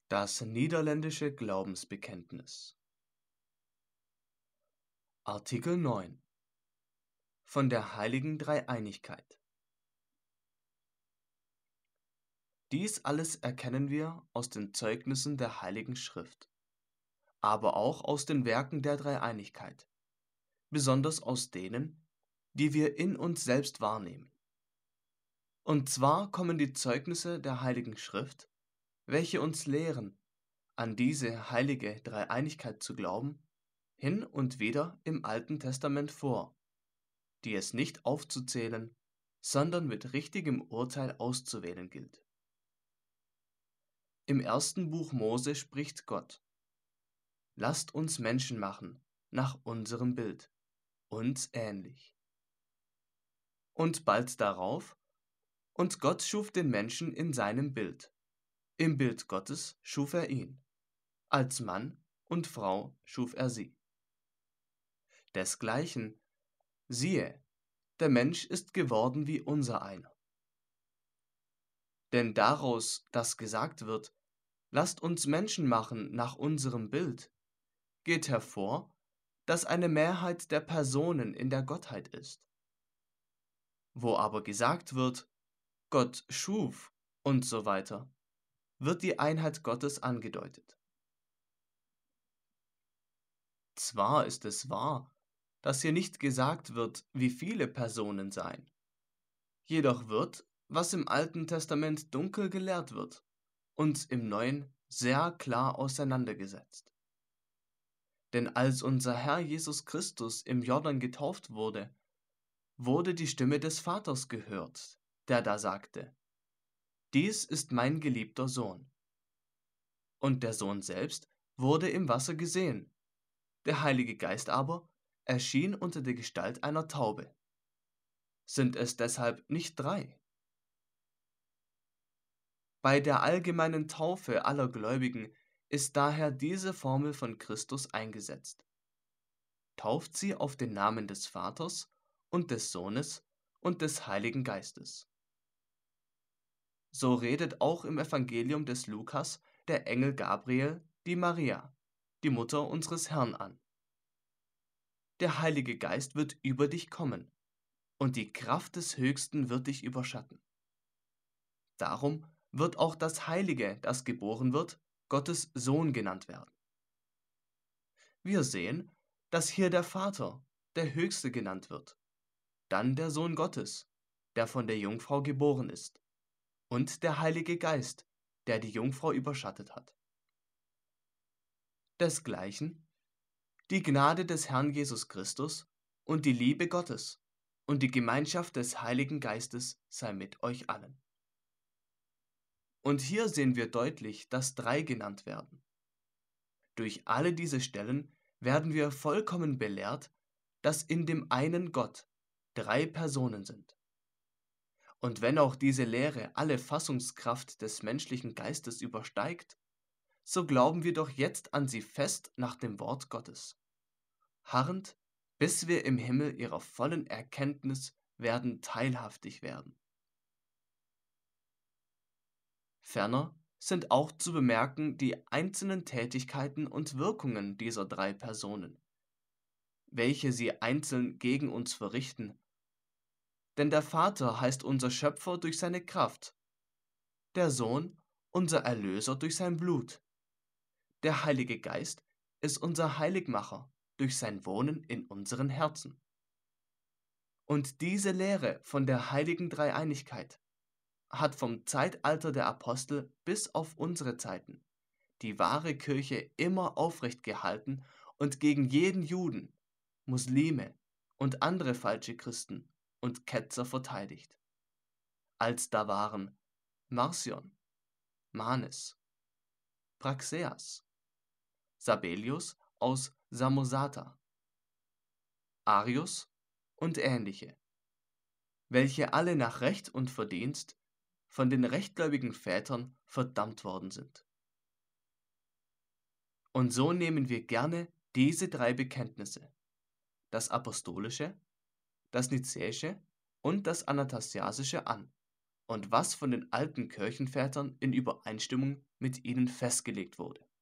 Das niederländische Glaubensbekenntnis. Artikel 9 von der heiligen Dreieinigkeit. Dies alles erkennen wir aus den Zeugnissen der Heiligen Schrift, aber auch aus den Werken der Dreieinigkeit, besonders aus denen, die wir in uns selbst wahrnehmen. Und zwar kommen die Zeugnisse der Heiligen Schrift, welche uns lehren, an diese heilige Dreieinigkeit zu glauben, hin und wieder im Alten Testament vor, die es nicht aufzuzählen, sondern mit richtigem Urteil auszuwählen gilt. Im ersten Buch Mose spricht Gott: Lasst uns Menschen machen, nach unserem Bild, uns ähnlich. Und bald darauf: Und Gott schuf den Menschen in seinem Bild. Im Bild Gottes schuf er ihn. Als Mann und Frau schuf er sie. Desgleichen, siehe, der Mensch ist geworden wie unser einer. Denn daraus, dass gesagt wird, lasst uns Menschen machen nach unserem Bild, geht hervor, dass eine Mehrheit der Personen in der Gottheit ist. Wo aber gesagt wird, Gott schuf und so weiter, wird die Einheit Gottes angedeutet. Zwar ist es wahr, dass hier nicht gesagt wird, wie viele Personen seien, jedoch wird, was im Alten Testament dunkel gelehrt wird, uns im Neuen sehr klar auseinandergesetzt. Denn als unser Herr Jesus Christus im Jordan getauft wurde, wurde die Stimme des Vaters gehört, der da sagte: Dies ist mein geliebter Sohn. Und der Sohn selbst wurde im Wasser gesehen, der Heilige Geist aber erschien unter der Gestalt einer Taube. Sind es deshalb nicht drei? Bei der allgemeinen Taufe aller Gläubigen ist daher diese Formel von Christus eingesetzt. Tauft sie auf den Namen des Vaters und des Sohnes und des Heiligen Geistes. So redet auch im Evangelium des Lukas der Engel Gabriel die Maria, die Mutter unseres Herrn, an. Der Heilige Geist wird über dich kommen, und die Kraft des Höchsten wird dich überschatten. Darum wird auch das Heilige, das geboren wird, Gottes Sohn genannt werden. Wir sehen, dass hier der Vater, der Höchste, genannt wird, dann der Sohn Gottes, der von der Jungfrau geboren ist, und der Heilige Geist, der die Jungfrau überschattet hat. Desgleichen die Gnade des Herrn Jesus Christus und die Liebe Gottes und die Gemeinschaft des Heiligen Geistes sei mit euch allen. Und hier sehen wir deutlich, dass drei genannt werden. Durch alle diese Stellen werden wir vollkommen belehrt, dass in dem einen Gott drei Personen sind. Und wenn auch diese Lehre alle Fassungskraft des menschlichen Geistes übersteigt, so glauben wir doch jetzt an sie fest nach dem Wort Gottes, harrend, bis wir im Himmel ihrer vollen Erkenntnis werden teilhaftig werden. Ferner sind auch zu bemerken die einzelnen Tätigkeiten und Wirkungen dieser drei Personen, welche sie einzeln gegen uns verrichten. Denn der Vater heißt unser Schöpfer durch seine Kraft, der Sohn unser Erlöser durch sein Blut, der Heilige Geist ist unser Heiligmacher durch sein Wohnen in unseren Herzen. Und diese Lehre von der heiligen Dreieinigkeit hat vom Zeitalter der Apostel bis auf unsere Zeiten die wahre Kirche immer aufrecht gehalten und gegen jeden Juden, Muslime und andere falsche Christen und Ketzer verteidigt. Als da waren Marcion, Manes, Praxeas, Sabellius aus Samosata, Arius und ähnliche, welche alle nach Recht und Verdienst von den rechtgläubigen Vätern verdammt worden sind. Und so nehmen wir gerne diese drei Bekenntnisse, das Apostolische, das Nizäische und das Athanasiasische, an, und was von den alten Kirchenvätern in Übereinstimmung mit ihnen festgelegt wurde.